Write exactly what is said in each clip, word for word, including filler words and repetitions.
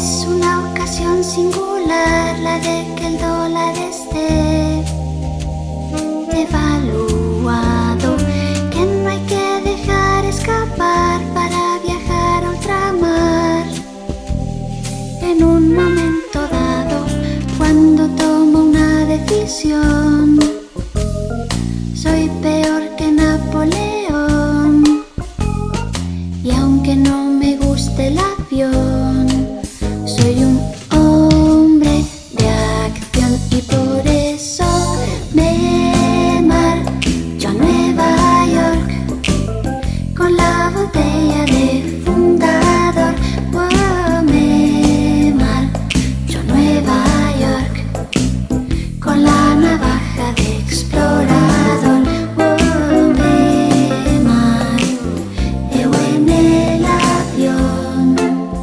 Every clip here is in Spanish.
Es una ocasión singular la de que el dólar esté devaluado, que no hay que dejar escapar para viajar a ultramar. En un momento dado, cuando tomo una decisión, soy peor que Napoleón. Y aunque no me guste el avión, soy un hombre de acción y por eso me marcho a Nueva York con la botella de fundador. Oh, me marcho a Nueva York con la navaja de explorador. Oh, me mareo en el avión.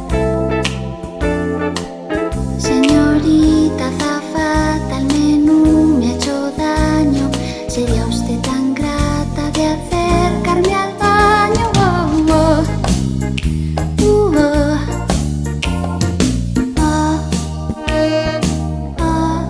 Señorita azafata, el menú me ha hecho daño. ¿Sería usted tan grata de acercarme al baño? Oh, oh. Uh, oh. Oh,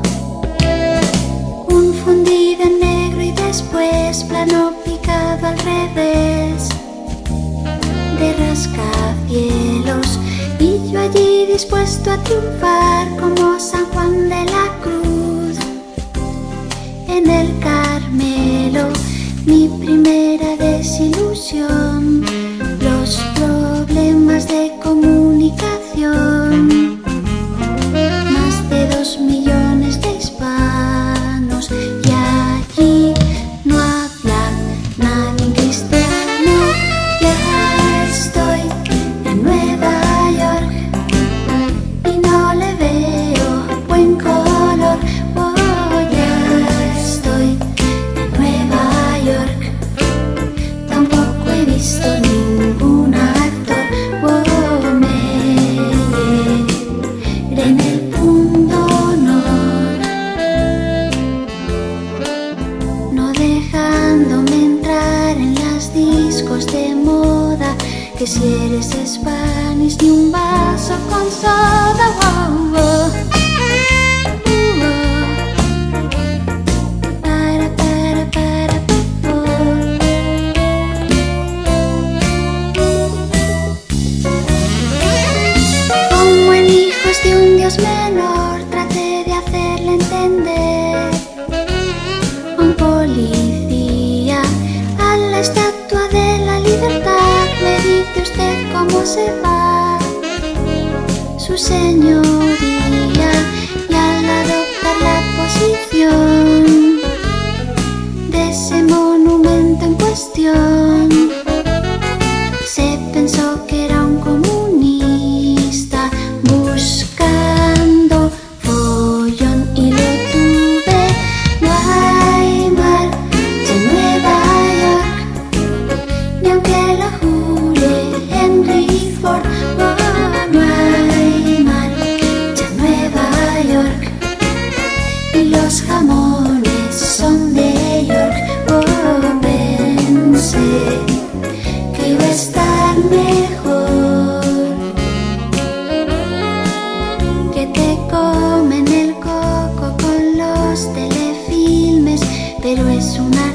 oh. Un fundido en negro y después plano picado al revés de rascacielos, y yo allí dispuesto a triunfar como San Juan de la Cruz en el Carmelo. Mi primera desilusión, los problemas de comunicación. Más de dos millones de hispanos y allí no habla nadie en cristiano. Ya estoy en Nueva York y no le veo buen color. Oh, ya estoy en Nueva York, tampoco he visto ningún actor. Oh, me iré en el punto honor, no dejándome entrar en las discos de moda, que si eres Spanish ni un vaso con soda. Oh, oh. Uh, oh. Para, para, para, pa, oh. Como en Hijos de un Dios menor, traté de hacerle entender a un policía, a la Estatua de la Libertad. Me dice usted cómo se va su señoría, y al adoptar la posición de ese monumento en cuestión, se pensó que era un comunista buscando follón, y lo tuve. No hay marcha en Nueva York, ni aunque lo jure Henry Ford. Oh, no hay marcha en Nueva York, y los jamones son de York. Oh, pensé que iba a estar mejor, que te comen el coco con los telefilmes, pero es una